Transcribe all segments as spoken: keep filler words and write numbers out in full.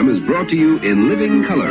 program is brought to you in living color.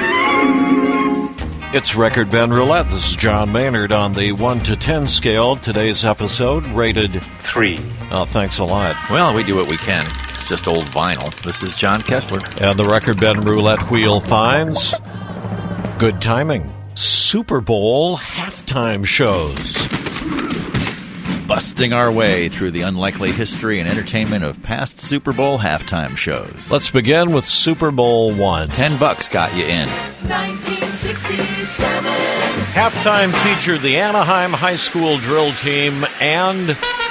It's Record Bend Roulette. This is John Maynard on the one to ten scale. Today's episode rated three. Oh, thanks a lot. Well, we do what we can. It's just old vinyl. This is John Kessler. And the Record Bend Roulette wheel finds good timing. Super Bowl halftime shows. Busting our way through the unlikely history and entertainment of past Super Bowl halftime shows. Let's begin with Super Bowl one. Ten bucks got you in. nineteen sixty-seven. Halftime featured the Anaheim High School drill team and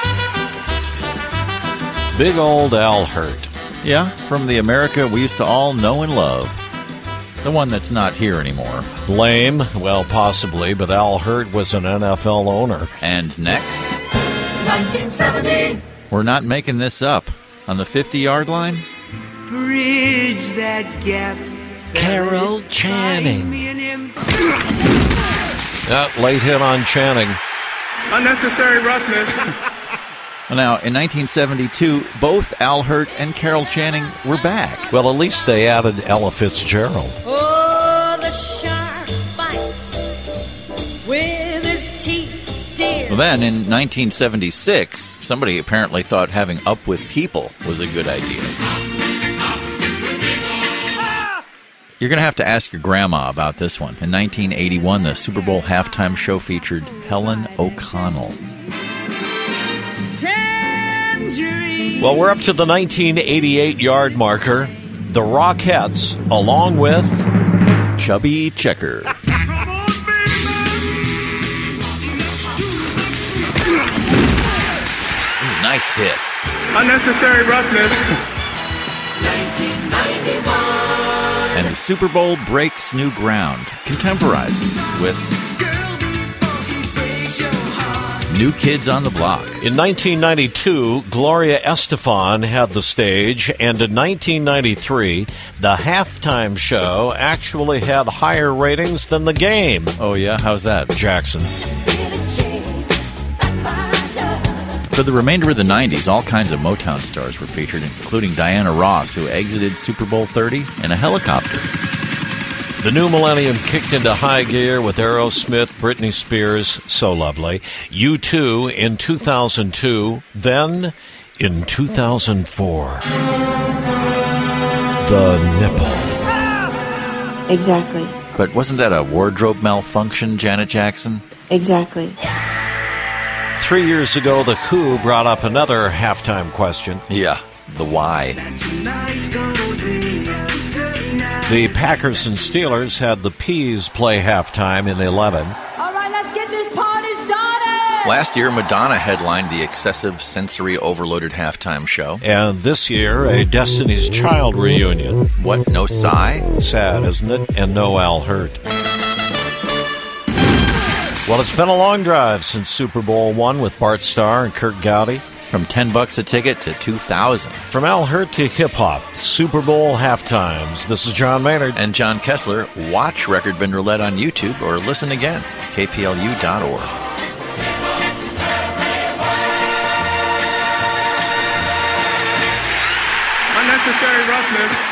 big old Al Hirt. Yeah, from the America we used to all know and love. The one that's not here anymore. Lame? Well, possibly, but Al Hirt was an N F L owner. And next, nineteen seventy. we're not making this up. On the fifty-yard line, Bridge that gap. Carol Channing. That late hit on Channing. Unnecessary roughness. Well, now, in nineteen seventy-two, both Al Hirt and Carol Channing were back. Well, at least they added Ella Fitzgerald. Oh, the shark bites with his teeth, dear. Well, then, in nineteen seventy-six, somebody apparently thought having Up With People was a good idea. You're going to have to ask your grandma about this one. In nineteen eighty-one, the Super Bowl halftime show featured Helen O'Connell. Well, we're up to the nineteen eighty-eight yard marker. The Rockettes, along with Chubby Checker. Ooh, nice hit. Unnecessary roughness. nineteen ninety-one. And the Super Bowl breaks new ground, contemporizes with New Kids on the Block. In nineteen ninety-two, Gloria Estefan had the stage, and in nineteen ninety-three, the halftime show actually had higher ratings than the game. Oh, yeah? How's that? Jackson. For the remainder of the nineties, all kinds of Motown stars were featured, including Diana Ross, who exited Super Bowl thirty in a helicopter. The new millennium kicked into high gear with Aerosmith, Britney Spears, So Lovely, U two in two thousand two, then in two thousand four, The Nipple. Exactly. But wasn't that a wardrobe malfunction, Janet Jackson? Exactly. Three years ago, The Who brought up another halftime question. Yeah, the why. The Packers and Steelers had the Peas play halftime in eleven. All right, let's get this party started. Last year, Madonna headlined the excessive sensory overloaded halftime show. And this year, a Destiny's Child reunion. What, no Psy? Sad, isn't it? And no Al Hirt. Well, it's been a long drive since Super Bowl one with Bart Starr and Kurt Gowdy. From ten bucks a ticket to two thousand. From Al Hirt to hip-hop, Super Bowl halftimes. This is John Maynard. And John Kessler. Watch Record Bend Roulette on YouTube or listen again. K P L U dot org. Unnecessary roughness.